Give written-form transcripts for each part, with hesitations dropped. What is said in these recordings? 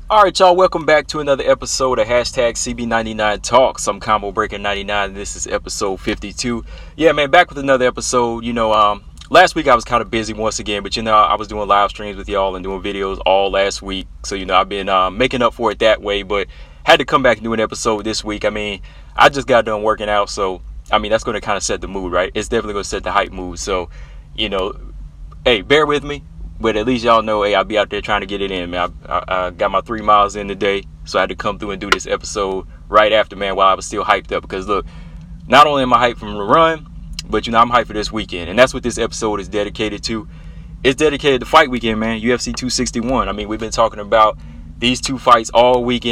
All right, y'all. Welcome back to another episode of hashtag CB99 Talks. I'm Combo Breaker 99. And this is episode 52. Yeah, man, back with another episode. Last week I was kind of busy once again, but I was doing live streams with y'all and doing videos all last week. So I've been making up for it that way, but had to come back and do an episode this week. I just got done working out, so that's going to kind of set the mood, right? It's definitely going to set the hype mood. So, you know, hey, bear with me. But at least y'all know, hey, I'll be out there trying to get it in, man. I got my 3 miles in today, so I had to come through and do this episode right after, man, while I was still hyped up. Because, look, not only am I hyped from the run, but, I'm hyped for this weekend. And that's what this episode is dedicated to. It's dedicated to fight weekend, man, UFC 261. We've been talking about these two fights all week.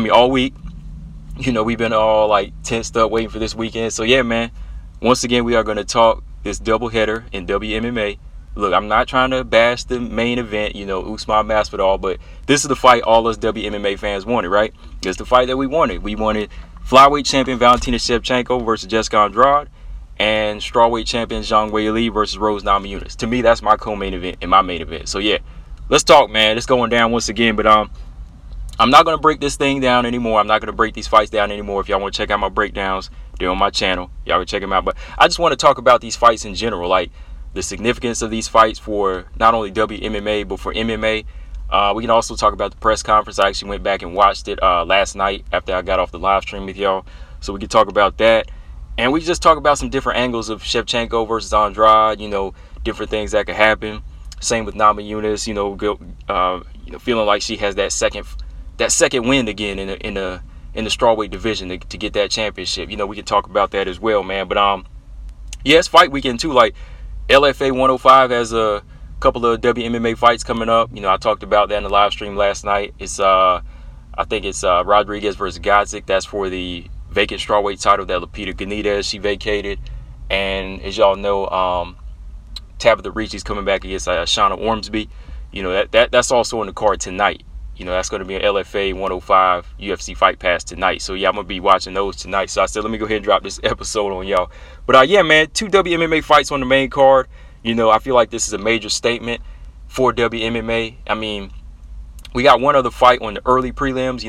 We've been all, tensed up waiting for this weekend. So, yeah, man, once again, we are going to talk this doubleheader in WMMA. Look, I'm not trying to bash the main event, Usman Masvidal, but this is the fight all us WMMA fans wanted, right? It's the fight that we wanted. We wanted flyweight champion Valentina Shevchenko versus Jessica Andrade and strawweight champion Zhang Weili versus Rose Namajunas. To me, that's my co-main event and my main event. So, yeah, let's talk, man. It's going down once again, but I'm not going to break this thing down anymore. I'm not going to break these fights down anymore. If y'all want to check out my breakdowns, they're on my channel. Y'all can check them out. But I just want to talk about these fights in general, the significance of these fights for not only WMMA, but for MMA. We can also talk about the press conference. I actually went back and watched it last night after I got off the live stream with y'all. So we can talk about that. And we just talk about some different angles of Shevchenko versus Andrade, different things that could happen. Same with Namajunas, feeling like she has that second win again in the strawweight division to get that championship. We can talk about that as well, man. But yeah, it's fight weekend too. LFA 105 has a couple of WMMA fights coming up. I talked about that in the live stream last night. I think it's Rodriguez versus Godzik. That's for the vacant strawweight title that Lupita Benitez, she vacated. And as y'all know, Tabitha Ricci's coming back against Shauna Ormsby. That's also on the card tonight. That's going to be an LFA 105 UFC Fight Pass tonight. So, yeah, I'm going to be watching those tonight. So, I said, let me go ahead and drop this episode on y'all. But, yeah, man, 2 WMMA fights on the main card. I feel like this is a major statement for WMMA. We got one other fight on the early prelims.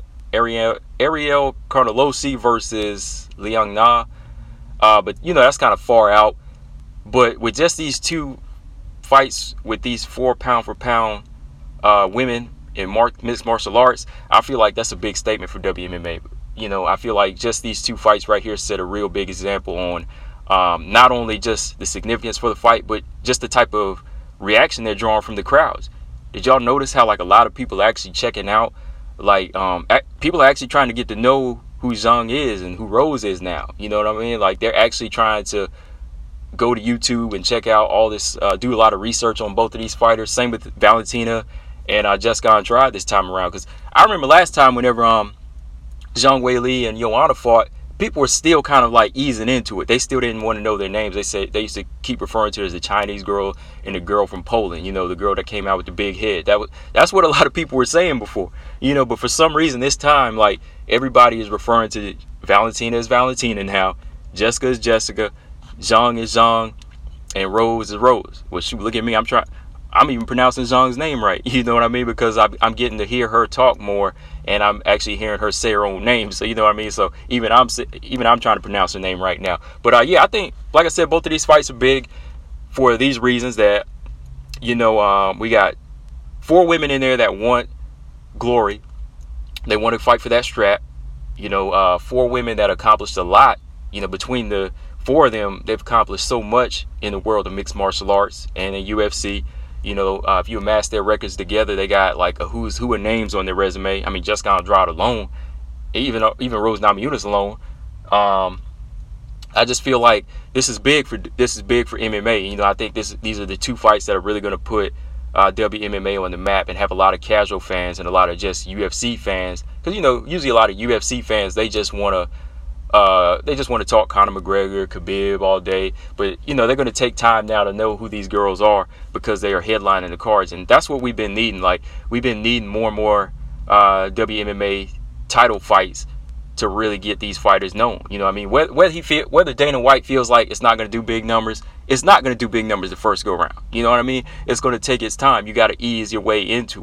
Ariel Carnelossi versus Liang Na. But, that's kind of far out. But with just these two fights with these 4 pound-for-pound women in mixed martial arts, I feel like that's a big statement for WMMA. I feel like just these two fights right here set a real big example on not only just the significance for the fight, but just the type of reaction they're drawing from the crowds. Did y'all notice how a lot of people are actually checking out? People are actually trying to get to know who Zhang is and who Rose is now. You know what I mean? They're actually trying to go to YouTube and check out all this, do a lot of research on both of these fighters. Same with Valentina and Jessica Andrade this time around. Because I remember last time whenever Zhang Weili and Joanna fought, people were still kind of easing into it. They still didn't want to know their names. They used to keep referring to her as the Chinese girl and the girl from Poland, the girl that came out with the big head. That's what a lot of people were saying before. But for some reason this time, everybody is referring to Valentina as Valentina now, Jessica is Jessica, Zhang is Zhang, and Rose is Rose. Well, shoot, look at me. I'm even pronouncing Zhang's name right. You know what I mean? Because I'm getting to hear her talk more, and I'm actually hearing her say her own name. So you know what I mean? So even I'm trying to pronounce her name right now. But yeah, I think, like I said, both of these fights are big for these reasons that, we got 4 women in there that want glory. They want to fight for that strap. 4 women that accomplished a lot. Between the 4 of them, they've accomplished so much in the world of mixed martial arts and in UFC. If you amass their records together, they got a who's who of names on their resume. Jessica Andrade alone, even Rose Namajunas alone. I just feel like this is big for MMA. I think these are the 2 fights that are really going to put WMMA on the map and have a lot of casual fans and a lot of just UFC fans. Because usually a lot of UFC fans, they just want to talk Conor McGregor, Khabib all day. But, they're going to take time now to know who these girls are because they are headlining the cards. And that's what we've been needing. We've been needing more and more WMMA title fights to really get these fighters known. Whether Dana White feels like it's not going to do big numbers, it's not going to do big numbers the first go around. It's going to take its time. You got to ease your way into it.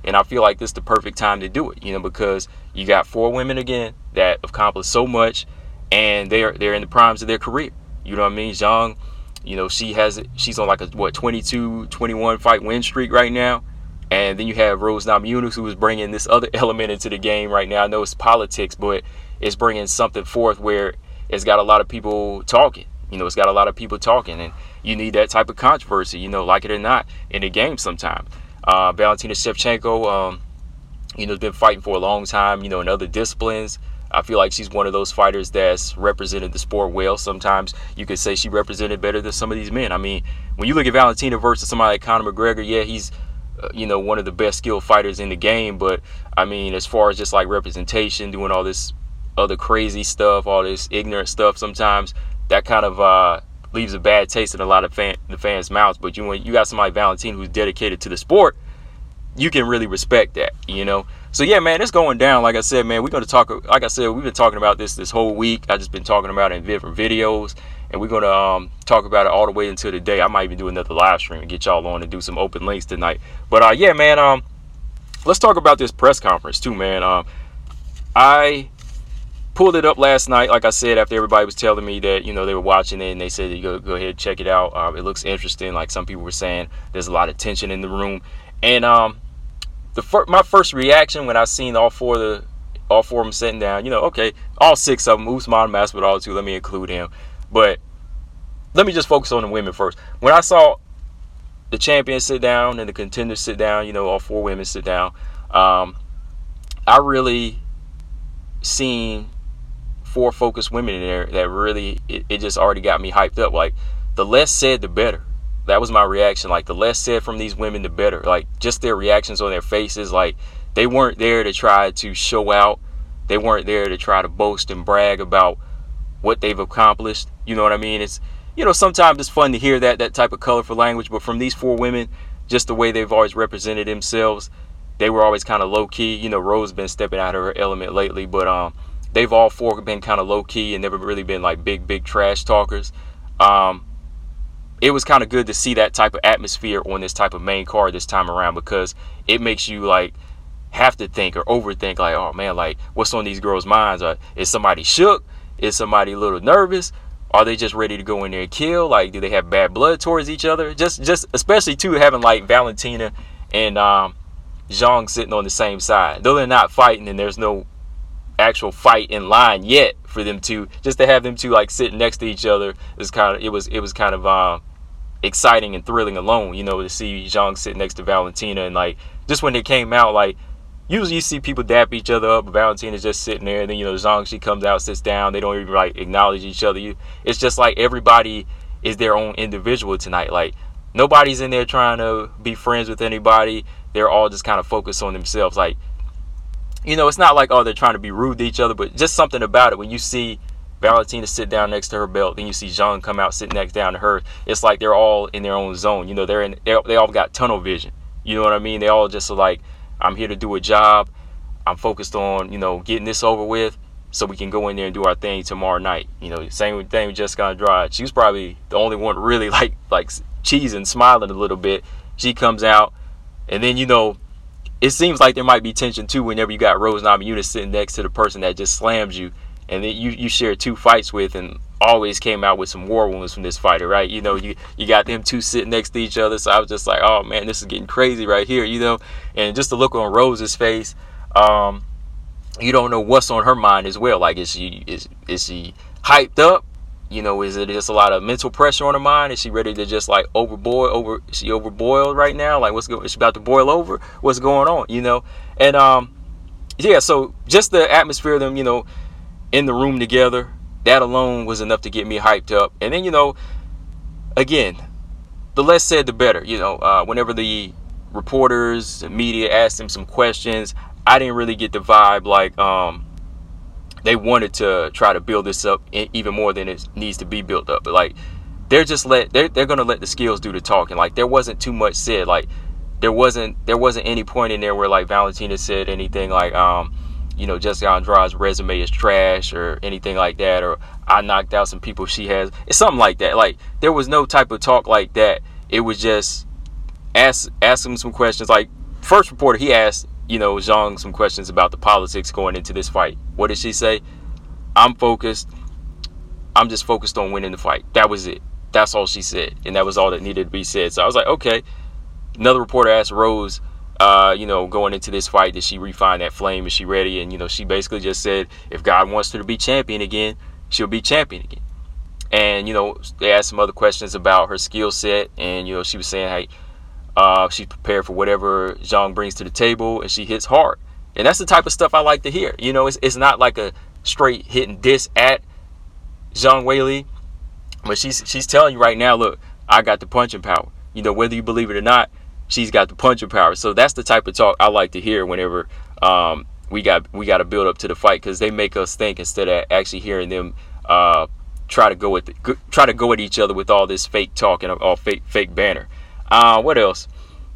And I feel like this is the perfect time to do it, because you got 4 women again that accomplished so much, and they're in the primes of their career. You know what I mean? Zhang, she's on like a 22-21 fight win streak right now. And then you have Rose Namajunas, who is bringing this other element into the game right now. I know it's politics, but it's bringing something forth where it's got a lot of people talking. It's got a lot of people talking, and you need that type of controversy, like it or not, in the game sometimes. Valentina Shevchenko, has been fighting for a long time, in other disciplines. I feel like she's one of those fighters that's represented the sport well. Sometimes you could say she represented better than some of these men. I mean, when you look at Valentina versus somebody like Conor McGregor, yeah, he's one of the best skilled fighters in the game. But I mean, as far as just like representation, doing all this other crazy stuff, all this ignorant stuff, sometimes that kind of leaves a bad taste in a lot of the fans' mouths. But when you got somebody like Valentina who's dedicated to the sport, you can really respect that, So yeah, man, it's going down. Like I said, man, we're going to talk. Like I said, we've been talking about this whole week. I just been talking about it in different videos, and we're going to talk about it all the way until the day. I might even do another live stream and get y'all on and do some open links tonight. But yeah, man, let's talk about this press conference too, man. I pulled it up last night, like I said, after everybody was telling me that they were watching it, and they said go ahead and check it out. It looks interesting. Like some people were saying, there's a lot of tension in the room, and my first reaction when I seen all four of them sitting down, okay, all 6 of them, Usman, Masvidal too, let me include him. But let me just focus on the women first. When I saw the champions sit down and the contenders sit down, all 4 women sit down, I really seen 4 focused women in there that really, it just already got me hyped up. Like, the less said, the better. That was my reaction. Like, the less said from these women, the better. Like, just their reactions on their faces. Like, they weren't there to try to show out. They weren't there to try to boast and brag about what they've accomplished. You know what I mean? It's, sometimes it's fun to hear that type of colorful language. But from these 4 women, just the way they've always represented themselves, they were always kind of low key. Rose been stepping out of her element lately, but they've all 4 been kind of low key and never really been like big trash talkers. It was kind of good to see that type of atmosphere on this type of main card this time around, because it makes you like have to think or overthink, like, oh man, like what's on these girls' minds? Is somebody shook? Is somebody a little nervous? Are they just ready to go in there and kill? Like, do they have bad blood towards each other? Just especially too having like Valentina and Zhang sitting on the same side. Though they're not fighting and there's no actual fight in line yet for them to, just to have them two like sitting next to each other is kind of, it was kind of exciting and thrilling alone, to see Zhang sit next to Valentina. And like, just when they came out, like, usually you see people dap each other up, but Valentina's just sitting there, and then Zhang, she comes out, sits down, they don't even like acknowledge each other. It's just like everybody is their own individual tonight. Like, nobody's in there trying to be friends with anybody. They're all just kind of focused on themselves. Like, it's not like, oh, they're trying to be rude to each other, but just something about it. When you see Valentina sit down next to her belt, then you see Zhang come out, sit next down to her. It's like they're all in their own zone. They all got tunnel vision. You know what I mean? They all just are like, I'm here to do a job. I'm focused on, getting this over with so we can go in there and do our thing tomorrow night. Same thing with Jessica Andrade. She was probably the only one really like cheesing, smiling a little bit. She comes out, and then, it seems like there might be tension too whenever you got Rose Namajunas sitting next to the person that just slams you, and then you share 2 fights with, and always came out with some war wounds from this fighter, right? You got them 2 sitting next to each other. So I was just like, oh man, this is getting crazy right here, and just the look on Rose's face, you don't know what's on her mind as well. Like, is she hyped up? Is it just a lot of mental pressure on her mind? Is she ready to just like is she overboiled right now? Like, is she about to boil over? What's going on? And yeah, so just the atmosphere of them, in the room together, that alone was enough to get me hyped up. And then, again, the less said, the better. Whenever the reporters, the media asked them some questions, I didn't really get the vibe like they wanted to try to build this up even more than it needs to be built up. But like, they're gonna let the skills do the talking. Like, there wasn't too much said. Like, there wasn't any point in there where like Valentina said anything like Jessica Andrade's resume is trash or anything like that, or I knocked out some people she has. It's something like that. Like, there was no type of talk like that. It was just ask them some questions. Like, first reporter, he asked, Zhang some questions about the politics going into this fight. What did she say? I'm focused. I'm just focused on winning the fight. That was it. That's all she said. And that was all that needed to be said. So I was like, okay. Another reporter asked Rose, going into this fight, did she refine that flame? Is she ready? And, she basically just said, if God wants her to be champion again, she'll be champion again. And, they asked some other questions about her skill set. And, she was saying, hey, she's prepared for whatever Zhang brings to the table, and she hits hard. And that's the type of stuff I like to hear. It's not like a straight hit and diss at Zhang Weili, but she's telling you right now, look, I got the punching power. Whether you believe it or not, she's got the punching power. So that's the type of talk I like to hear whenever we got to build up to the fight, because they make us think instead of actually hearing them try to go at each other with all this fake talk and all fake banner. What else?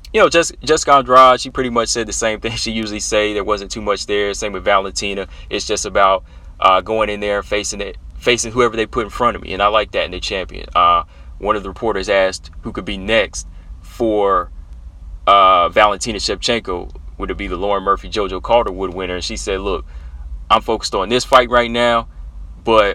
Jessica Andrade, she pretty much said the same thing she usually say. There wasn't too much there. Same with Valentina. It's just about going in there and facing whoever they put in front of me, and I like that in the champion. One of the reporters asked who could be next for Valentina Shevchenko. Would it be the Lauren Murphy Jojo Calderwood winner? And she said, look, I'm focused on this fight right now, but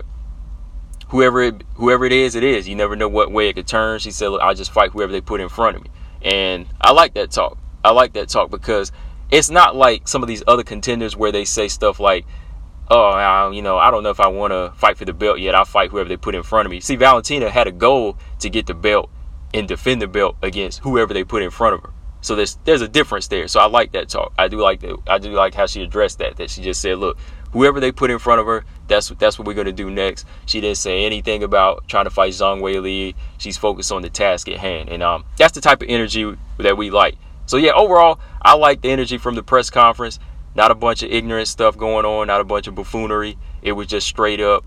whoever it is, it is. You never know what way it could turn. She said, look, I'll just fight whoever they put in front of me. And I like that talk. Because it's not like some of these other contenders where they say stuff like, oh, I don't know if I want to fight for the belt yet. I'll fight whoever they put in front of me. See, Valentina had a goal to get the belt and defend the belt against whoever they put in front of her. So there's a difference there. So I like that talk. I do like how she addressed that she just said, look, whoever they put in front of her, that's what we're going to do next. She didn't say anything about trying to fight Zhang Weili. She's focused on the task at hand. And that's the type of energy that we like. So, yeah, overall, I like the energy from the press conference. Not a bunch of ignorant stuff going on, not a bunch of buffoonery. It was just straight up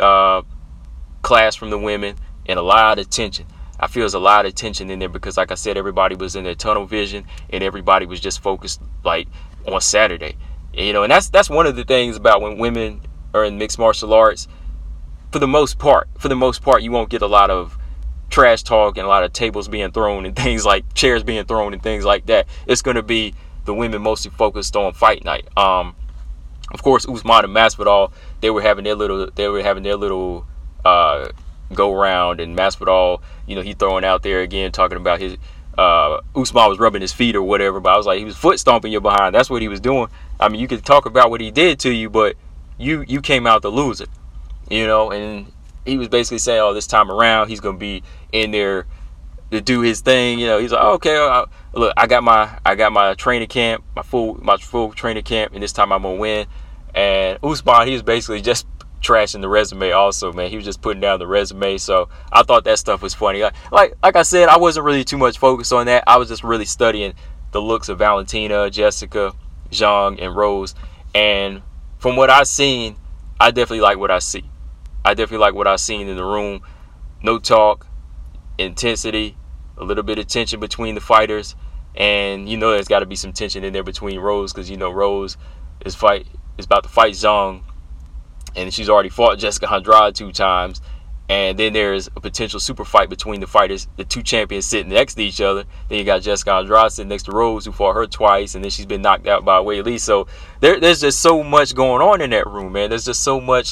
class from the women and a lot of tension. I feel there's a lot of tension in there because, like I said, everybody was in their tunnel vision and everybody was just focused like on Saturday. And that's one of the things about when women are in mixed martial arts. For the most part, you won't get a lot of trash talk and a lot of tables being thrown and things like chairs being thrown and things like that. It's going to be the women mostly focused on fight night. Of course, Usman and Masvidal, they were having their little go around, and Masvidal, he throwing out there again talking about his Usman was rubbing his feet or whatever, but I was like, he was foot stomping your behind. That's what he was doing. I mean, you could talk about what he did to you, but you came out the loser, and he was basically saying, oh, this time around he's gonna be in there to do his thing. He's like, oh, okay, look, I got my training camp, my full training camp, and this time I'm gonna win. And Usman, he was basically just trashing the resume also, man. He was just putting down the resume. So I thought that stuff was funny. Like I said, I wasn't really too much focused on that. I was just really studying the looks of Valentina, Jessica, Zhang, and Rose. And from what I've seen, I definitely like what I see. I definitely like what I've seen in the room. No talk, intensity, a little bit of tension between the fighters. And there's got to be some tension in there between Rose, because Rose is about to fight Zhang, and she's already fought Jessica Andrade 2 times. And then there's a potential super fight between the fighters, the 2 champions sitting next to each other. Then you got Jessica Andrade sitting next to Rose, who fought her twice, and then she's been knocked out by Weili. So there's just so much going on in that room, man. There's just so much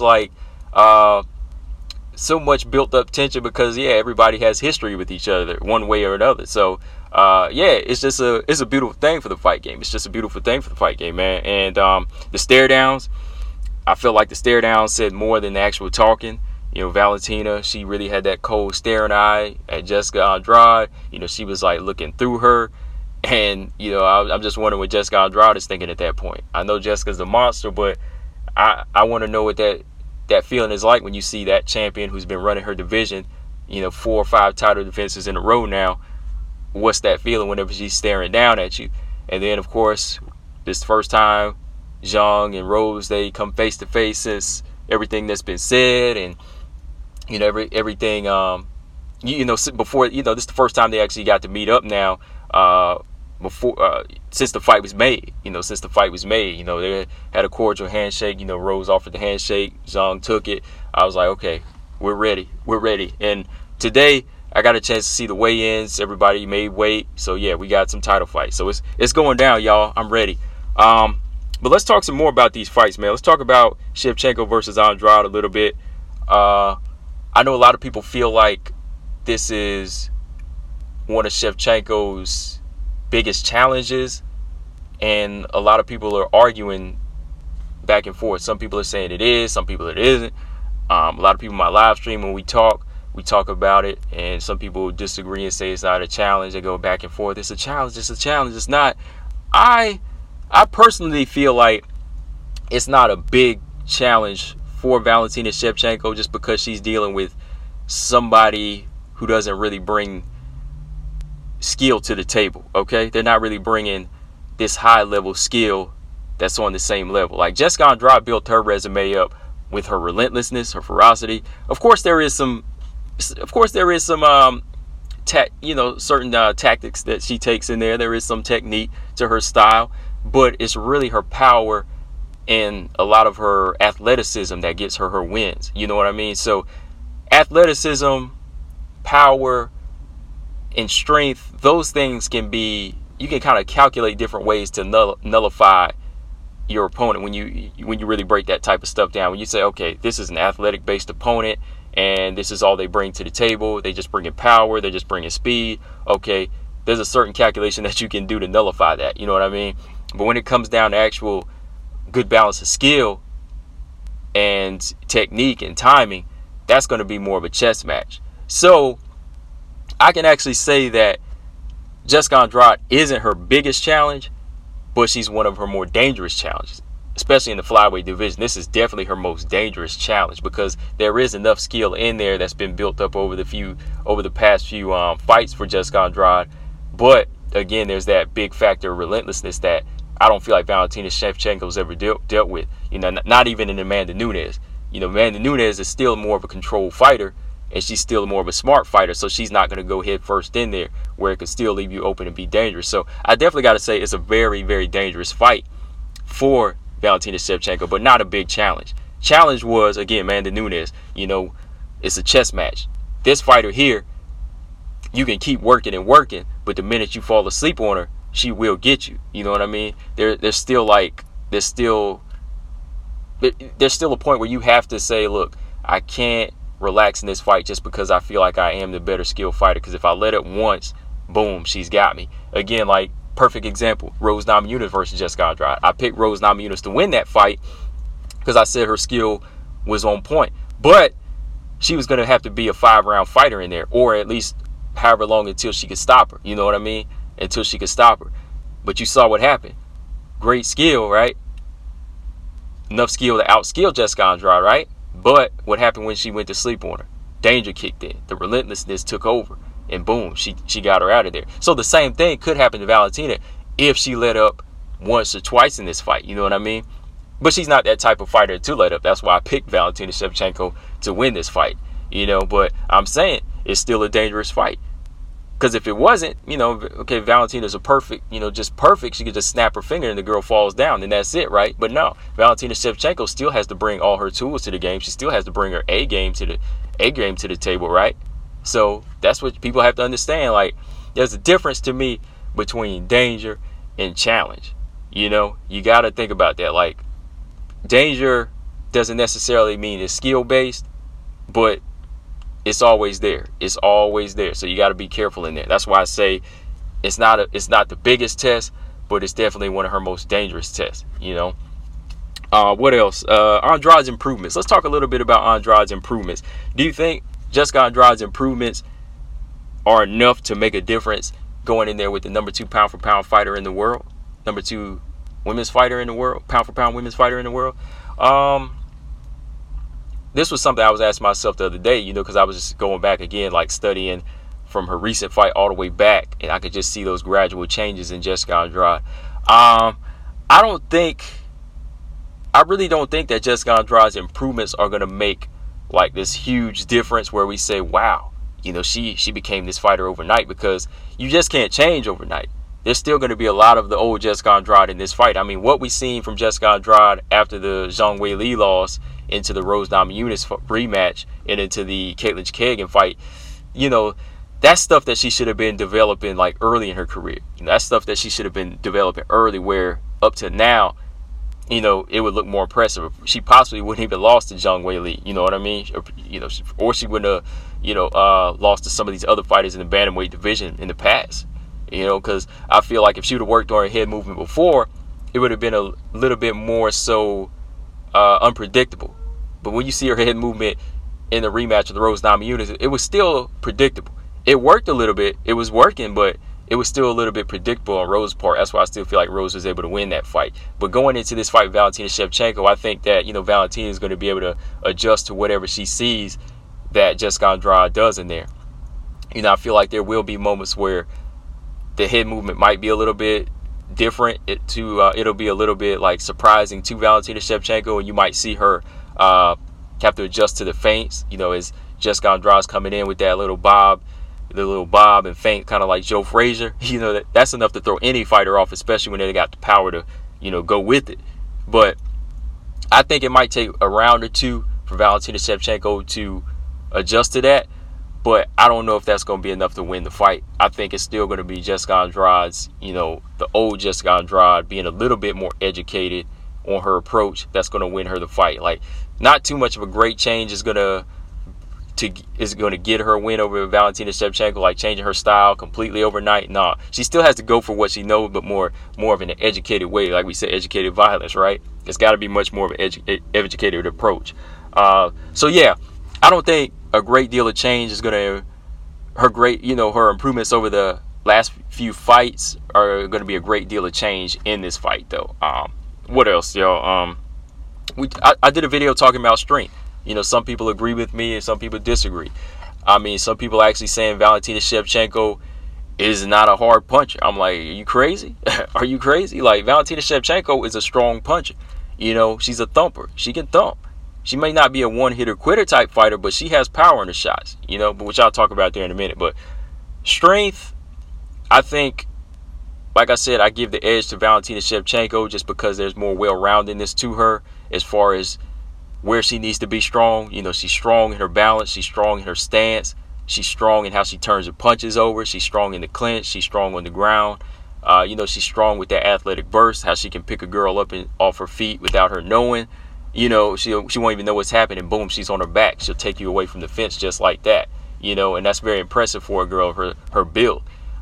so much built up tension because everybody has history with each other one way or another. So it's a beautiful thing for the fight game. It's just a beautiful thing for the fight game, man. And the stare downs, I feel like the stare downs said more than the actual talking. Valentina, she really had that cold staring eye at Jessica Andrade. She was like looking through her. And, I'm just wondering what Jessica Andrade is thinking at that point. I know Jessica's a monster, but I want to know what that feeling is like when you see that champion who's been running her division, 4 or 5 title defenses in a row now. What's that feeling whenever she's staring down at you? And then, of course, this first time Zhang and Rose, they come face to face since everything that's been said, and everything before this is the first time they actually got to meet up now since the fight was made. They had a cordial handshake. Rose offered the handshake, Zhang took it. I was like, okay, we're ready. And today I got a chance to see the weigh-ins. Everybody made weight. So yeah, we got some title fights. So it's going down, y'all. I'm ready. But let's talk some more about these fights, man. Let's talk about Shevchenko versus Andrade a little bit. I know a lot of people feel like this is one of Shevchenko's biggest challenges, and a lot of people are arguing back and forth. Some people are saying it is, some people it isn't. A lot of people in my live stream, when we talk about it, and some people disagree and say it's not a challenge. They go back and forth. It's a challenge. It's a challenge. It's not. I personally feel like it's not a big challenge for Valentina Shevchenko, just because she's dealing with somebody who doesn't really bring skill to the table. Okay, they're not really bringing this high level skill that's on the same level. Like Jessica Andrade built her resume up with her relentlessness, her ferocity. Of course, there is some certain tactics that she takes in there. There is some technique to her style, but it's really her power and a lot of her athleticism that gets her wins. You know what I mean? So athleticism, power, and strength, those things can be, you can kind of calculate different ways to nullify your opponent when you really break that type of stuff down. When you say, okay, this is an athletic based opponent and this is all they bring to the table, they just bring in power, they're just bringing speed. Okay, there's a certain calculation that you can do to nullify that. You know what I mean? But when it comes down to actual good balance of skill and technique and timing, that's going to be more of a chess match. So I can actually say that Jessica Andrade isn't her biggest challenge, but she's one of her more dangerous challenges, especially in the flyweight division. This is definitely her most dangerous challenge because there is enough skill in there that's been built up over the past few fights for Jessica Andrade. But again, there's that big factor of relentlessness that I don't feel like Valentina Shevchenko's ever dealt with. You know, not even in Amanda Nunes. You know, Amanda Nunes is still more of a controlled fighter, and she's still more of a smart fighter, so she's not going to go head first in there where it could still leave you open and be dangerous. So I definitely got to say it's a very, very dangerous fight for Valentina Shevchenko, but not a big challenge. Challenge was, again, Amanda Nunes. You know, it's a chess match. This fighter here, you can keep working and working, but the minute you fall asleep on her, she will get you. You know what I mean? There's still a point where you have to say, look, I can't relax in this fight just because I feel like I am the better skill fighter, because if I let it once, boom, she's got me. Again, like, perfect example, Rose Namajunas versus Jessica Andrade. I picked Rose Namajunas to win that fight because I said her skill was on point, but she was going to have to be a 5-round fighter in there, or at least however long until she could stop her. You know what I mean? Until she could stop her. But you saw what happened. Great skill, right? Enough skill to outskill Jessica Andrade, right? But what happened when she went to sleep on her? Danger kicked in. The relentlessness took over. And boom, she got her out of there. So the same thing could happen to Valentina if she let up once or twice in this fight. You know what I mean? But she's not that type of fighter to let up. That's why I picked Valentina Shevchenko to win this fight. You know, but I'm saying it's still a dangerous fight. Because if it wasn't, you know, okay, Valentina's just perfect. She could just snap her finger and the girl falls down, and that's it, right? But no, Valentina Shevchenko still has to bring all her tools to the game. She still has to bring her A game to the table, right? So that's what people have to understand. Like, there's a difference to me between danger and challenge. You know, you got to think about that. Like, danger doesn't necessarily mean it's skill based, but it's always there. It's always there. So you got to be careful in there. That's why I say it's not the biggest test, but it's definitely one of her most dangerous tests. You know. What else? Andrade's improvements. Let's talk a little bit about Andrade's improvements. Do you think Jessica Andrade's improvements are enough to make a difference going in there with the number 2 pound for pound fighter in the world, number 2 women's fighter in the world, pound for pound women's fighter in the world? This was something I was asking myself the other day, you know, because I was just going back again, like studying from her recent fight all the way back, and I could just see those gradual changes in Jessica Andrade. I really don't think that Jessica Andrade's improvements are going to make like this huge difference where we say, wow, you know, she became this fighter overnight, because you just can't change overnight. There's still going to be a lot of the old Jessica Andrade in this fight. I mean, what we seen from Jessica Andrade after the Zhang Weili loss into the Rose Namajunas rematch and into the Katlyn Chookagian fight, you know, that's stuff that she should have been developing like early in her career. That's stuff that she should have been developing early, where up to now, it would look more impressive. She possibly wouldn't even lost to Zhang Weili, you know what I mean? Or she wouldn't have, lost to some of these other fighters in the bantamweight division in the past. Because I feel like if she would have worked on her head movement before, it would have been a little bit more so unpredictable. But when you see her head movement in the rematch of the Rose Namajunas, it was still predictable. It worked a little bit. It was working, but it was still a little bit predictable on Rose's part. That's why I still feel like Rose was able to win that fight. But going into this fight with Valentina Shevchenko, I think that, Valentina is going to be able to adjust to whatever she sees that Jessica Andrade does in there. I feel like there will be moments where the head movement might be a little bit different. It'll be a little bit like surprising to Valentina Shevchenko, and you might see her have to adjust to the feints, as Jessica Andrade's coming in with that little bob and feint, kind of like Joe Frazier. That's enough to throw any fighter off, especially when they got the power to, go with it. But I think it might take a round or two for Valentina Shevchenko to adjust to that. But I don't know if that's going to be enough to win the fight. I think it's still going to be Jessica Andrade's, the old Jessica Andrade being a little bit more educated on her approach. That's going to win her the fight. Like, not too much of a great change is going to get her a win over Valentina Shevchenko, like changing her style completely overnight. Nah, she still has to go for what she knows, but more of an educated way. Like we said, educated violence, right? It's got to be much more of an educated approach. So yeah, I don't think a great deal of change is her improvements over the last few fights are going to be a great deal of change in this fight, though. What else, y'all? I did a video talking about strength. Some people agree with me and some people disagree. I mean, some people actually saying Valentina Shevchenko is not a hard puncher. I'm like, are you crazy? Are you crazy? Like, Valentina Shevchenko is a strong puncher. She's a thumper. She can thump. She may not be a one-hitter quitter type fighter, but she has power in the shots, but which I'll talk about there in a minute. But strength, I think, like I said, I give the edge to Valentina Shevchenko just because there's more well-roundedness to her as far as where she needs to be strong. She's strong in her balance. She's strong in her stance. She's strong in how she turns her punches over. She's strong in the clinch. She's strong on the ground. She's strong with that athletic burst, how she can pick a girl up off her feet without her knowing. She won't even know what's happening. Boom, she's on her back. She'll take you away from the fence just like that. And that's very impressive for a girl of her build.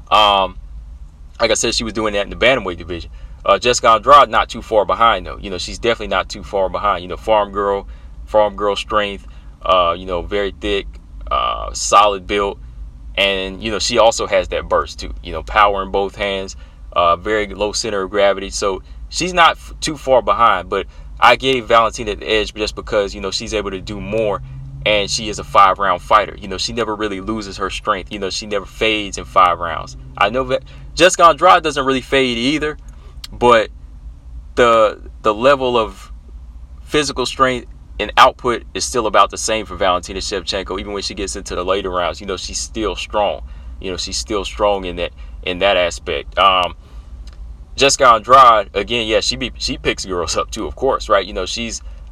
Like I said, she was doing that in the bantamweight division. Jessica Andrade not too far behind though. She's definitely not too far behind. Farm girl strength. Very thick, solid build, and she also has that burst too. Power in both hands, very low center of gravity. So she's not too far behind. But I gave Valentina the edge just because she's able to do more, and she is a 5-round fighter. She never really loses her strength. She never fades in 5 rounds. I know that Jessica Andrade doesn't really fade either. But the level of physical strength and output is still about the same for Valentina Shevchenko. Even when she gets into the later rounds, she's still strong. She's still strong in that aspect. Jessica Andrade, again, yeah, she picks girls up too, of course, right? she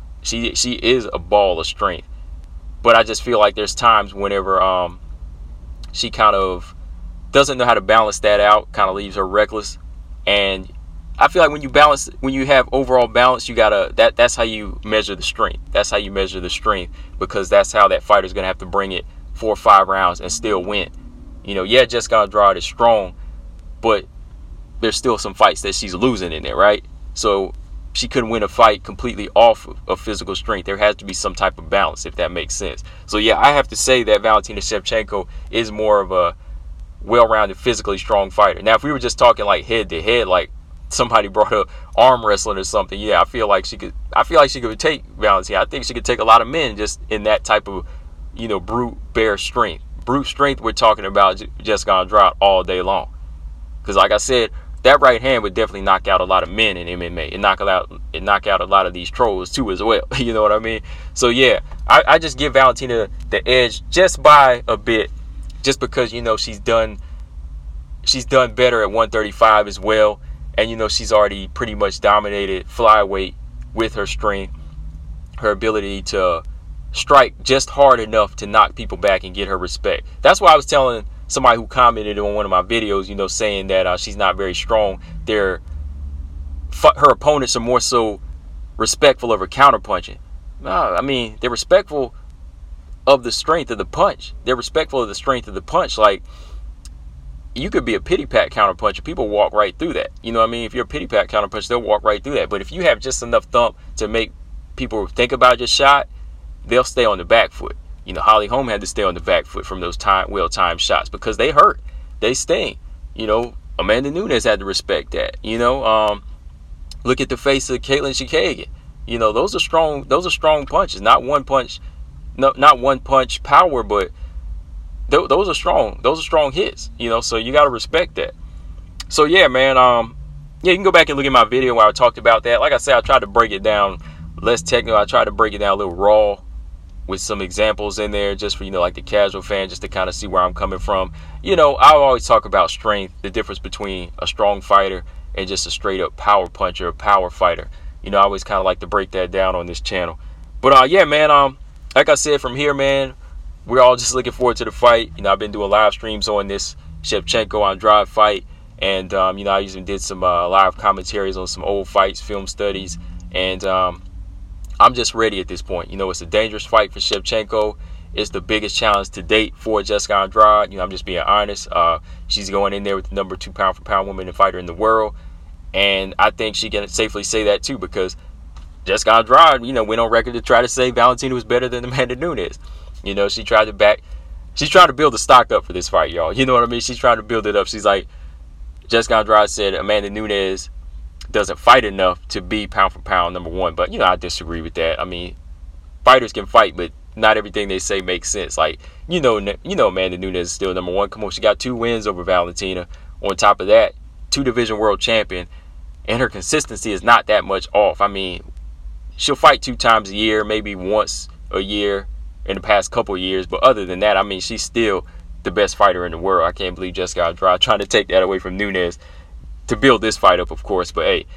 is a ball of strength. But I just feel like there's times whenever she kind of doesn't know how to balance that out, kind of leaves her reckless. And I feel like when you have overall balance, that's how you measure the strength. That's how you measure the strength, because that's how that fighter's gonna have to bring it 4 or 5 rounds and still win. Yeah, Jessica Andrade is strong, but there's still some fights that she's losing in there, right? So she couldn't win a fight completely off of physical strength. There has to be some type of balance, if that makes sense. So yeah, I have to say that Valentina Shevchenko is more of a well-rounded, physically strong fighter. Now, if we were just talking like head-to-head, like somebody brought up arm wrestling or something, yeah, I feel like she could take Valentina. I think she could take a lot of men just in that type of, brute bear strength. Brute strength, we're talking about Jessica Andrade all day long. Because like I said, that right hand would definitely knock out a lot of men in MMA. It knock out a lot of these trolls too as well. You know what I mean? So yeah, I just give Valentina the edge just by a bit, just because she's done better at 135 as well. And she's already pretty much dominated flyweight with her strength, her ability to strike just hard enough to knock people back and get her respect. That's why I was telling somebody who commented on one of my videos, saying that she's not very strong. Her opponents are more so respectful of her counterpunching. No, I mean, they're respectful of the strength of the punch. They're respectful of the strength of the punch. Like, you could be a pity pat counterpuncher. People walk right through that. You know what I mean? If you're a pity pat counterpuncher, they'll walk right through that. But if you have just enough thump to make people think about your shot, they'll stay on the back foot. Holly Holm had to stay on the back foot from those well-timed shots because they hurt. They sting. Amanda Nunes had to respect that. Look at the face of Caitlin Chikagian. Those are strong punches. Not one punch power, but those are strong. Those are strong hits. So you got to respect that. So yeah, man. You can go back and look at my video where I talked about that. Like I said, I tried to break it down less technical. I tried to break it down a little raw with some examples in there just for, like the casual fan, just to kind of see where I'm coming from. I always talk about strength, the difference between a strong fighter and just a straight up power puncher, a power fighter. I always kind of like to break that down on this channel. But yeah, man, like I said, from here, man, we're all just looking forward to the fight. I've been doing live streams on this Shevchenko-Andrade fight. And, I even did some live commentaries on some old fights, film studies. And I'm just ready at this point. It's a dangerous fight for Shevchenko. It's the biggest challenge to date for Jessica Andrade. I'm just being honest. She's going in there with the number 2 pound-for-pound woman and fighter in the world. And I think she can safely say that, too, because Jessica Andrade, went on record to try to say Valentina was better than Amanda Nunes. She tried to build the stock up for this fight, y'all. You know what I mean? She's trying to build it up. She's like, Jessica Andrade said Amanda Nunes doesn't fight enough to be pound for pound number 1. But, I disagree with that. I mean, fighters can fight, but not everything they say makes sense. Like, Amanda Nunes is still number 1. Come on, she got 2 wins over Valentina. On top of that, 2 division world champion. And her consistency is not that much off. I mean, she'll fight 2 times a year, maybe once a year in the past couple of years. But other than that, I mean, she's still the best fighter in the world. I can't believe Jessica Andrade trying to take that away from Nunes to build this fight up, of course. But hey,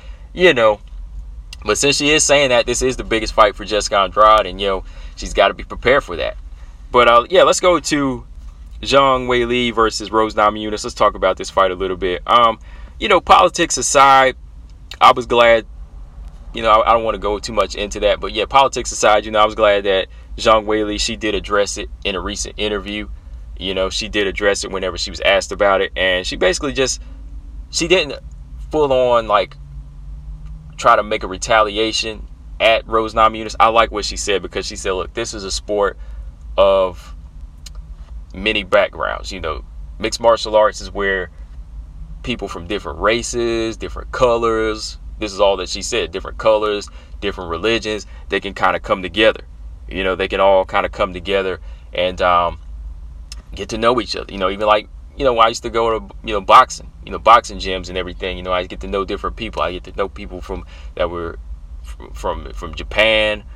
but since she is saying that, this is the biggest fight for Jessica Andrade, and she's got to be prepared for that. But yeah, let's go to Zhang Weili versus Rose Namajunas. Let's talk about this fight a little bit. Politics aside, I was glad. I don't want to go too much into that, but yeah, politics aside, I was glad that Zhang Weili, she did address it in a recent interview. She did address it whenever she was asked about it, and she basically she didn't full on like try to make a retaliation at Rose Namajunas. I like what she said, because she said, look, this is a sport of many backgrounds. Mixed martial arts is where people from different races, different colors, this is all that she said, different colors, different religions, they can kind of come together. They can all kind of come together and get to know each other. Even like, I used to go to, boxing, boxing gyms and everything. I get to know different people. I get to know people that were from Japan,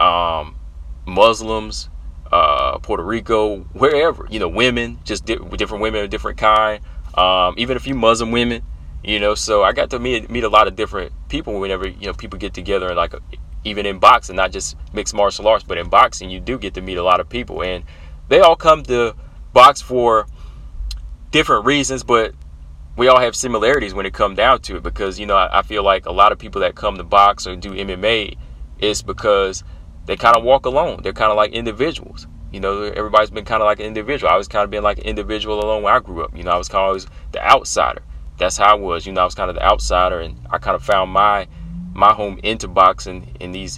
Muslims, Puerto Rico, wherever, women, just different women of different kind, even a few Muslim women, so I got to meet a lot of different people whenever, people get together, and like, even in boxing, not just mixed martial arts, but in boxing, you do get to meet a lot of people, and they all come to box for different reasons, but we all have similarities when it comes down to it, because, I feel like a lot of people that come to box or do MMA, it's because they kind of walk alone. They're kind of like individuals. Everybody's been kind of like an individual. I was kind of being like an individual alone when I grew up. I was kind of always the outsider. That's how I was. I was kind of the outsider, and I kind of found my home into boxing in these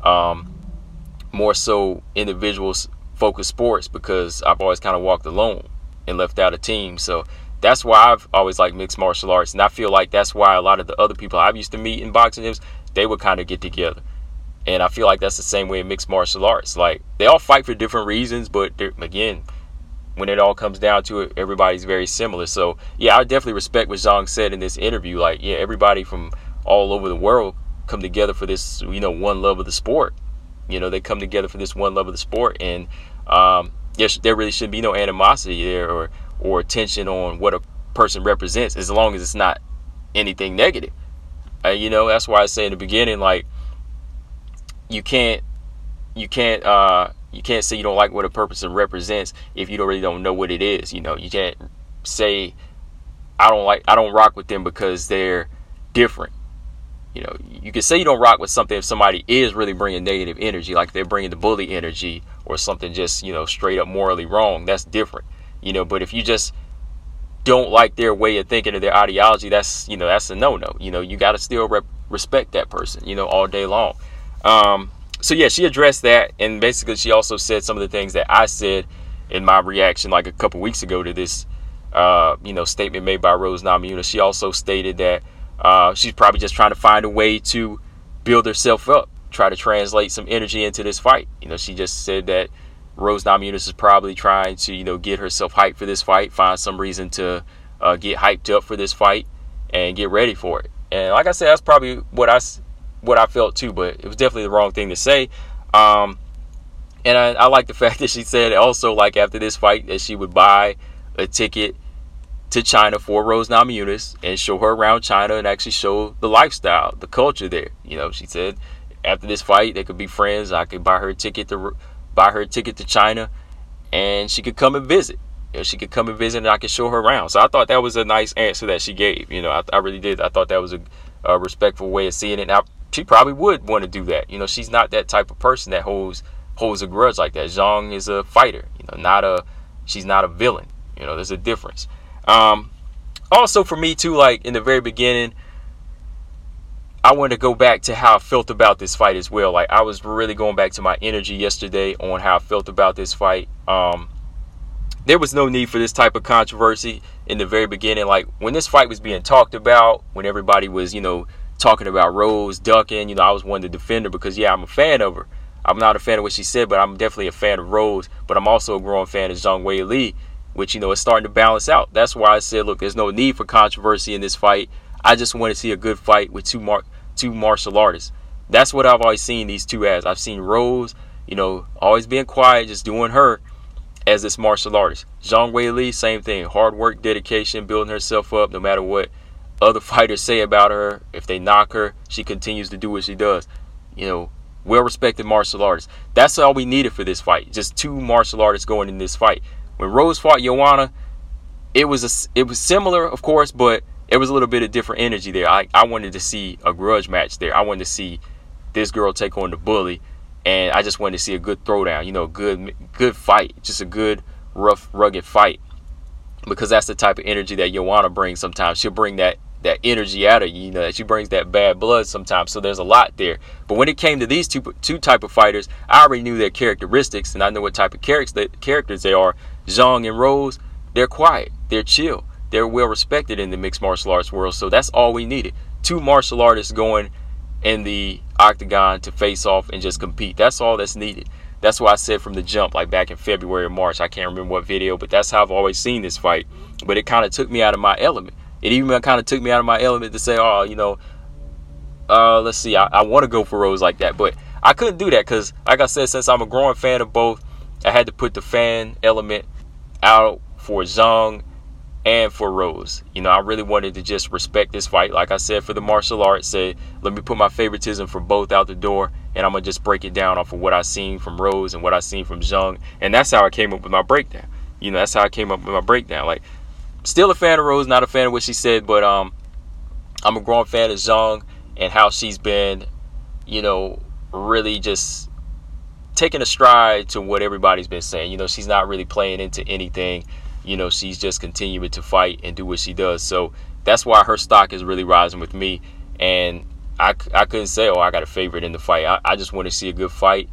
more so individuals focused sports, because I've always kind of walked alone and left out a team. So that's why I've always liked mixed martial arts, and I feel like that's why a lot of the other people I've used to meet in boxing gyms, they would kind of get together. And I feel like that's the same way in mixed martial arts. Like, they all fight for different reasons, but again, when it all comes down to it, everybody's very similar. So yeah, I definitely respect what Zhang said in this interview. Like, yeah, everybody from all over the world come together for this, one love of the sport. They come together for this one love of the sport, and yes, there really shouldn't be no animosity there or tension on what a person represents, as long as it's not anything negative. That's why I say in the beginning, like, you can't You can't say you don't like what a person represents if you don't know what it is. You can't say I don't rock with them because they're different. You can say you don't rock with something if somebody is really bringing negative energy, like they're bringing the bully energy or something just, straight up morally wrong. That's different. But if you just don't like their way of thinking or their ideology, that's a no-no. You got to still respect that person, all day long. So yeah, she addressed that, and basically she also said some of the things that I said in my reaction like a couple weeks ago to this statement made by Rose Namajunas. She also stated that she's probably just trying to find a way to build herself up, try to translate some energy into this fight. She just said that Rose Namajunas is probably trying to, get herself hyped for this fight, find some reason to get hyped up for this fight and get ready for it. And like I said, that's probably what I felt too, but it was definitely the wrong thing to say. And I like the fact that she said also, like, after this fight, that she would buy a ticket to China for Rose Namajunas and show her around China and actually show the lifestyle, the culture there. She said after this fight they could be friends. I could buy her a ticket to China, and she could come and visit. She could come and visit, and I could show her around. So I thought that was a nice answer that she gave. I really did. I thought that was a respectful way of seeing it. Now she probably would want to do that. She's not that type of person that holds a grudge like that. Zhang is a fighter. She's not a villain. There's a difference. Also for me too, like in the very beginning, I want to go back to how I felt about this fight as well. Like I was really going back to my energy yesterday on how I felt about this fight. There was no need for this type of controversy in the very beginning. Like when this fight was being talked about, when everybody was, talking about Rose ducking, I was one to defend her because, yeah, I'm a fan of her. I'm not a fan of what she said, but I'm definitely a fan of Rose. But I'm also a growing fan of Zhang Weili, which, is starting to balance out. That's why I said, look, there's no need for controversy in this fight. I just want to see a good fight with two martial artists. That's what I've always seen these two as. I've seen Rose, always being quiet, just doing her as this martial artist. Zhang Weili, same thing. Hard work, dedication, building herself up no matter what other fighters say about her. If they knock her, she continues to do what she does. Well-respected martial artists. That's all we needed for this fight. Just two martial artists going in this fight. When Rose fought Joanna, it was similar, of course, but it was a little bit of different energy there. I wanted to see a grudge match there. I wanted to see this girl take on the bully, and I just wanted to see a good throwdown, good fight, just a good, rough, rugged fight, because that's the type of energy that Joanna brings sometimes. She'll bring that energy out of you, that she brings that bad blood sometimes. So there's a lot there. But when it came to these two type of fighters, I already knew their characteristics, and I know what type of characters they are. Zhang and Rose, they're quiet, they're chill, they're well respected in the mixed martial arts world. So that's all we needed. Two martial artists going in the octagon to face off and just compete. That's all that's needed. That's why I said from the jump, like back in February or March, I can't remember what video, but that's how I've always seen this fight. But it kind of took me out of my element. It even kind of took me out of my element to say, let's see, I want to go for Rose like that. But I couldn't do that because, like I said, since I'm a growing fan of both, I had to put the fan element out for Zhang and for Rose. I really wanted to just respect this fight. Like I said, for the martial arts, say, let me put my favoritism for both out the door, and I'm going to just break it down off of what I seen from Rose and what I seen from Zhang. And that's how I came up with my breakdown. That's how I came up with my breakdown. Like, still a fan of Rose, not a fan of what she said, but I'm a growing fan of Zhang and how she's been, really just taking a stride to what everybody's been saying. She's not really playing into anything. She's just continuing to fight and do what she does. So that's why her stock is really rising with me. And I couldn't say, I got a favorite in the fight. I just want to see a good fight.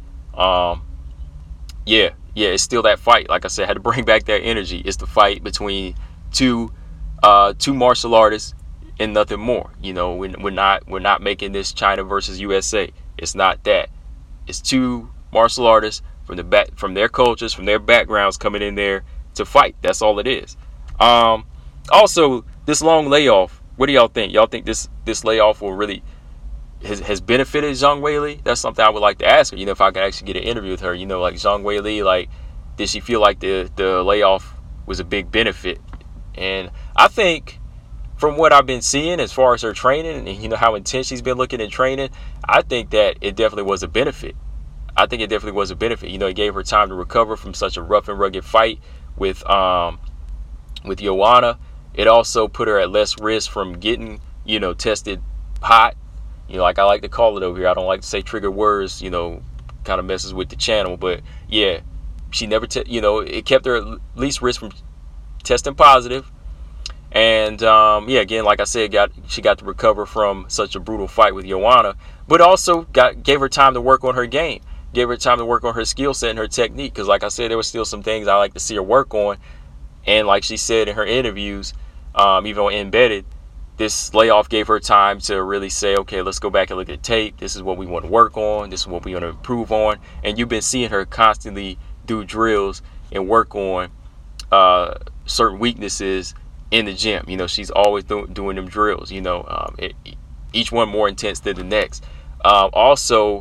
Yeah, it's still that fight. Like I said, I had to bring back that energy. It's the fight between two martial artists and nothing more. We're not making this China versus USA. It's not that. It's two martial artists from their cultures, from their backgrounds coming in there to fight. That's all it is. Also, this long layoff, what do y'all think? Y'all think this layoff will really has benefited Zhang Weili? That's something I would like to ask her. If I could actually get an interview with her, like Zhang Weili, like, did she feel like the layoff was a big benefit? And I think from what I've been seeing as far as her training and how intense she's been looking at training, I think that it definitely was a benefit. I think it definitely was a benefit. You know, it gave her time to recover from such a rough and rugged fight with Joanna. It also put her at less risk from getting, you know, tested hot. You know, like I like to call it over here. I don't like to say trigger words, you know, kind of messes with the channel. But yeah, she never, you know, it kept her at least risk from testing positive. And yeah, again, like I said, she got to recover from such a brutal fight with Joanna, but also gave her time to work on her game, gave her time to work on her skill set and her technique. Because like I said, there was still some things I like to see her work on. And like she said in her interviews, even on Embedded, this layoff gave her time to really say, okay, let's go back and look at tape. This is what we want to work on. This is what we want to improve on. And you've been seeing her constantly do drills and work on certain weaknesses in the gym. You know, she's always doing them drills, you know, each one more intense than the next. Also,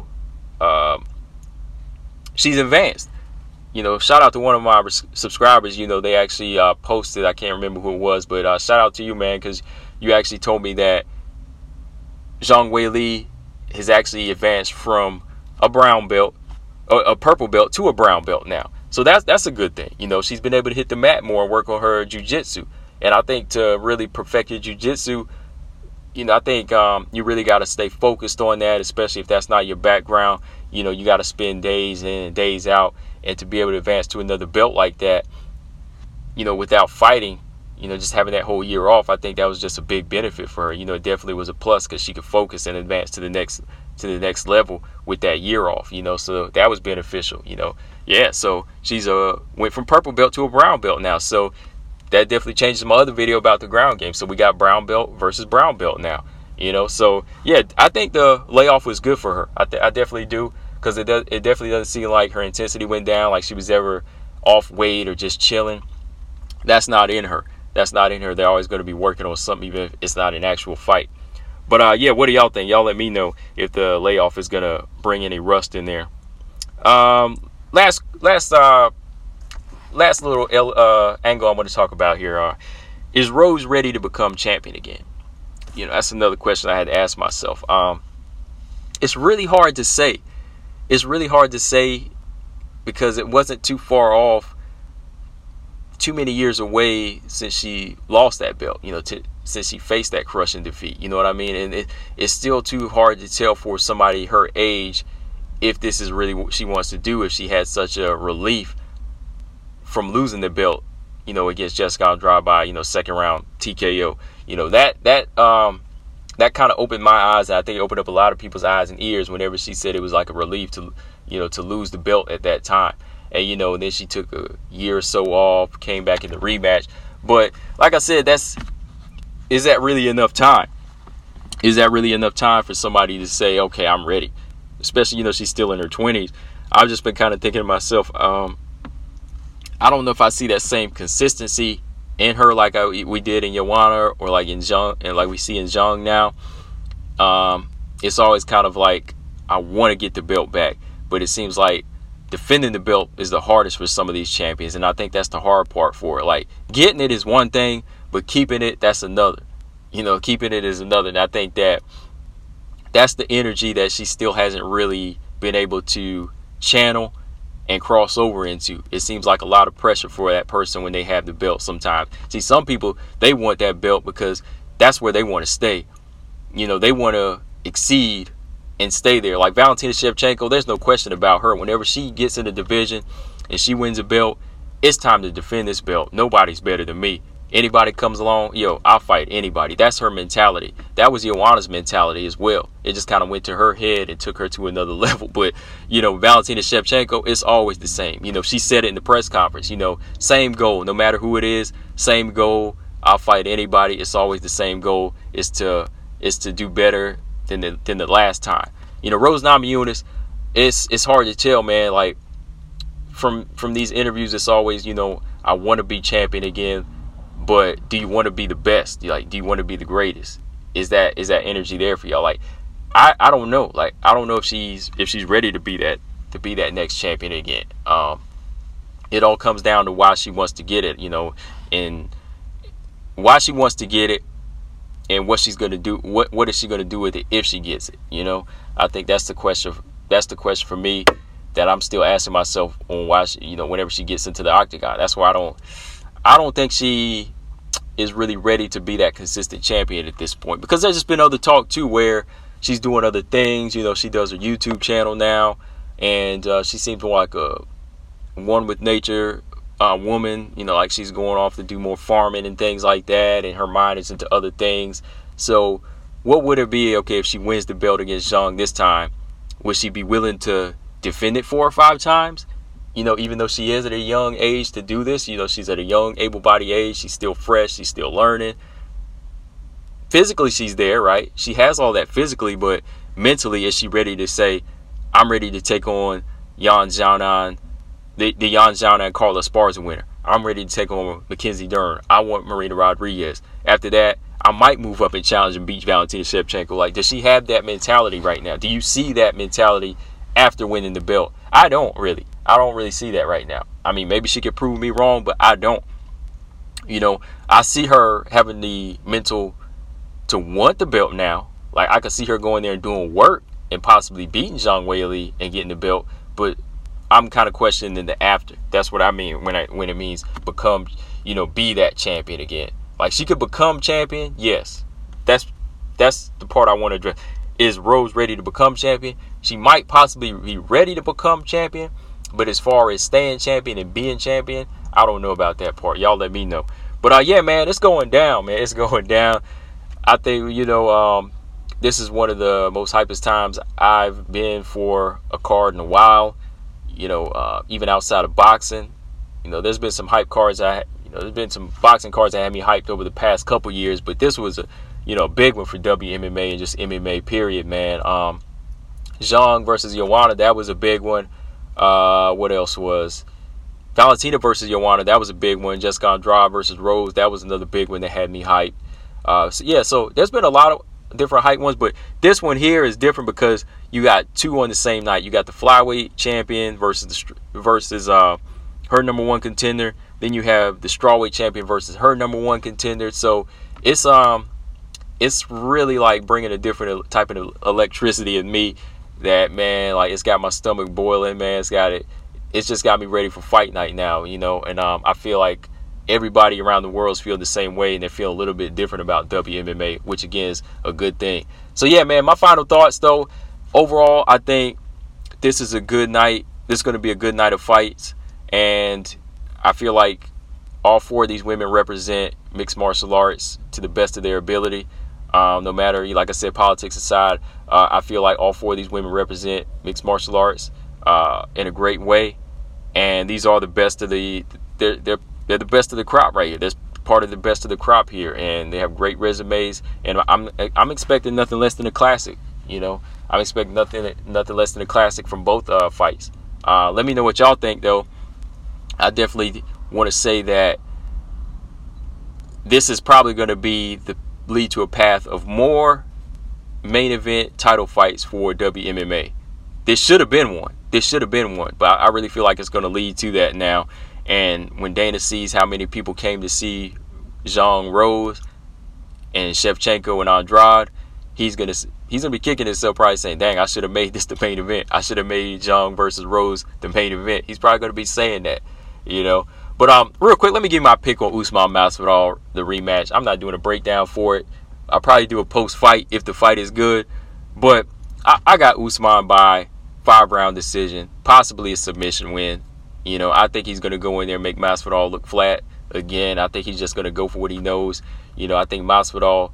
she's advanced. You know, shout out to one of my subscribers. You know, they actually posted, I can't remember who it was, but shout out to you, man, because you actually told me that Zhang Weili has actually advanced from a brown belt, a purple belt, to a brown belt now. So that's a good thing. You know, she's been able to hit the mat more and work on her jiu-jitsu. And I think to really perfect your jiu-jitsu, you know, I think you really got to stay focused on that, especially if that's not your background. You know, you got to spend days in and days out. And to be able to advance to another belt like that, you know, without fighting, you know, just having that whole year off, I think that was just a big benefit for her. You know, it definitely was a plus because she could focus and advance to the next level with that year off, you know, so that was beneficial, you know. Yeah, so she's went from purple belt to a brown belt now. So that definitely changes my other video about the ground game. So we got brown belt versus brown belt now, you know. So yeah, I think the layoff was good for her. I definitely do, because it definitely doesn't seem like her intensity went down, like she was ever off weight or just chilling. That's not in her. That's not in her. They're always going to be working on something, even if it's not an actual fight. But yeah, what do y'all think? Y'all let me know if the layoff is going to bring any rust in there. Last little angle I want to talk about here. Is Rose ready to become champion again? You know, that's another question I had to ask myself. It's really hard to say. It's really hard to say because it wasn't too far off, too many years away since she lost that belt, you know, since she faced that crushing defeat. You know what I mean? And it's still too hard to tell for somebody her age if this is really what she wants to do, if she had such a relief from losing the belt, you know, against Jessica Andrade by, you know, second round TKO. You know, that kind of opened my eyes. And I think it opened up a lot of people's eyes and ears whenever she said it was like a relief to, you know, to lose the belt at that time. And, you know, and then she took a year or so off, came back in the rematch. But like I said, is that really enough time? Is that really enough time for somebody to say, okay, I'm ready? Especially, you know, she's still in her 20s. I've just been kind of thinking to myself, I don't know if I see that same consistency in her like we did in Joanna, or like in Zhang, and like we see in Zhang now. It's always kind of like, I want to get the belt back, but it seems like defending the belt is the hardest for some of these champions, and I think that's the hard part for it. Like, getting it is one thing, but keeping it, that's another. You know, keeping it is another. And I think that's the energy that she still hasn't really been able to channel and cross over into. It seems like a lot of pressure for that person when they have the belt sometimes. See, some people, they want that belt because that's where they want to stay. You know, they want to exceed and stay there. Like Valentina Shevchenko, there's no question about her. Whenever she gets in the division and she wins a belt, it's time to defend this belt. Nobody's better than me. Anybody comes along, yo, I'll fight anybody. That's her mentality. That was Joanna's mentality as well. It just kind of went to her head and took her to another level. But, you know, Valentina Shevchenko, it's always the same. You know, she said it in the press conference, you know, same goal. No matter who it is, same goal. I'll fight anybody. It's always the same goal, is to do better than the last time. You know, Rose Namajunas, it's hard to tell, man. Like, from these interviews, it's always, you know, I want to be champion again. But do you want to be the best? Like, do you want to be the greatest? Is that energy there for y'all? Like, I don't know. Like, I don't know if she's ready to be that next champion again. It all comes down to why she wants to get it, you know, and why she wants to get it, and what she's gonna do. What is she gonna do with it if she gets it? You know, I think that's the question. That's the question for me that I'm still asking myself on why she, whenever she gets into the octagon. That's why I don't think she is really ready to be that consistent champion at this point, because there's just been other talk too where she's doing other things. She does her YouTube channel now, and she seems more like a one with nature woman. Like she's going off to do more farming and things like that, and her mind is into other things. So what would it be, okay, if she wins the belt against Zhang this time? Would she be willing to defend it 4 or 5 times? Even though she is at a young age to do this, she's at a young, able-bodied age. She's still fresh. She's still learning. Physically, she's there, right? She has all that physically, but mentally, is she ready to say, I'm ready to take on Yan Xiaonan, the Yan Xiaonan Carla Esparza winner. I'm ready to take on Mackenzie Dern. I want Marina Rodriguez. After that, I might move up and challenge and beat Valentina Shevchenko. Like, does she have that mentality right now? Do you see that mentality after winning the belt? I don't really see that right now. I mean, maybe she could prove me wrong, but I don't. I see her having the mental to want the belt now. Like, I could see her going there and doing work and possibly beating Zhang Weili and getting the belt, but I'm kind of questioning the after. That's what I mean when it means become, be that champion again. Like, she could become champion, yes. That's the part I want to address. Is Rose ready to become champion? She might possibly be ready to become champion, but as far as staying champion and being champion, I don't know about that part. Y'all let me know. But yeah, man, it's going down, man. It's going down. I think, this is one of the most hypest times I've been for a card in a while. Even outside of boxing, there's been some hype cards. There's been some boxing cards that had me hyped over the past couple years, but this was a big one for WMMA and just MMA period, man. Zhang versus Joanna, that was a big one. What else was? Valentina versus Joanna, that was a big one. Jessica Andrade versus Rose, that was another big one that had me hyped. So there's been a lot of different hype ones, but this one here is different because you got 2 on the same night. You got the flyweight champion versus her number 1 contender. Then you have the strawweight champion versus her number 1 contender. So it's really like bringing a different type of electricity in me that, man, like, it's got my stomach boiling, man. It's just got me ready for fight night now, and I feel like everybody around the world feel the same way, and they feel a little bit different about WMMA, which again is a good thing. So yeah, man, my final thoughts though, overall, I think this is a good night. This is going to be a good night of fights, and I feel like all 4 of these women represent mixed martial arts to the best of their ability. No matter, like I said, politics aside, I feel like all 4 of these women represent mixed martial arts in a great way, and these are the best of they're the best of the crop right here. They're part of the best of the crop here, and they have great resumes, and I'm expecting nothing less than a classic. I'm expecting nothing less than a classic from both fights. Let me know what y'all think though. I definitely want to say that this is probably going to lead to a path of more main event title fights for WMMA. This should have been one, but I really feel like it's going to lead to that now. And when Dana sees how many people came to see Zhang, Rose, and Shevchenko and Andrade, he's gonna be kicking himself, probably saying, "Dang, I should have made this the main event. I should have made Zhang versus Rose the main event." He's probably gonna be saying that, But real quick, let me give you my pick on Usman Masvidal, the rematch. I'm not doing a breakdown for it. I'll probably do a post-fight if the fight is good. But I got Usman by 5-round decision, possibly a submission win. I think he's going to go in there and make Masvidal look flat again. I think he's just going to go for what he knows. I think Masvidal,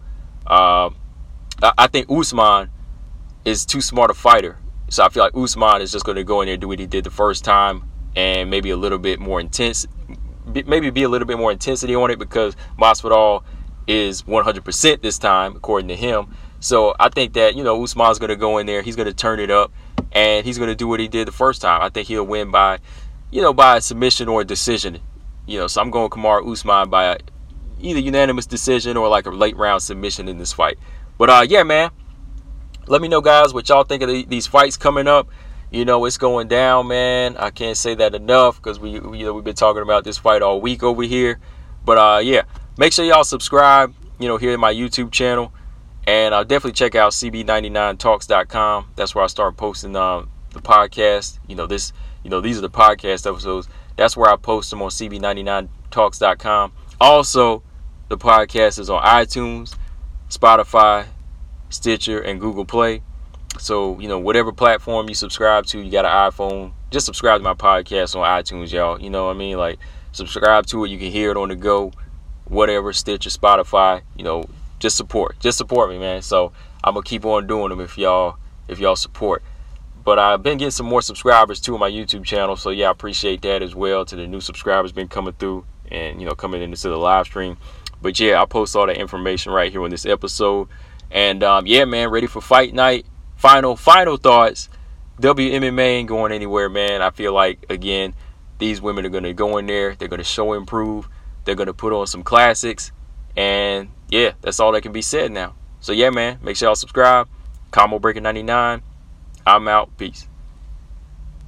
I think Usman is too smart a fighter. So I feel like Usman is just going to go in there and do what he did the first time and maybe a little bit more intense, maybe be a little bit more intensity on it, because Masvidal is 100% this time, according to him. So I think that, Usman's going to go in there, he's going to turn it up, and he's going to do what he did the first time. I think he'll win by, by a submission or a decision. So I'm going Kamaru Usman by either unanimous decision or like a late round submission in this fight. But yeah, man, let me know, guys, what y'all think of these fights coming up. It's going down, man. I can't say that enough, because we've been talking about this fight all week over here. But yeah, make sure y'all subscribe, here in my YouTube channel, and I'll definitely check out CB99talks.com. That's where I start posting the podcast, these are the podcast episodes. That's where I post them on CB99talks.com. Also, the podcast is on iTunes, Spotify, Stitcher, and Google Play. So, whatever platform you subscribe to, you got an iPhone, just subscribe to my podcast on iTunes, y'all. You know what I mean? Like, subscribe to it. You can hear it on the go, whatever, Stitcher, Spotify, just support me, man. So I'm gonna keep on doing them if y'all support. But I've been getting some more subscribers too on my YouTube channel, so yeah, I appreciate that as well. To the new subscribers been coming through and coming into the live stream. But yeah, I'll post all that information right here on this episode. And yeah, man, ready for fight night. Final thoughts. WMMA ain't going anywhere, man. I feel like, again, these women are gonna go in there. They're gonna show improve. They're gonna put on some classics. And yeah, that's all that can be said now. So yeah, man, make sure y'all subscribe. Combo Breaker 99. I'm out. Peace.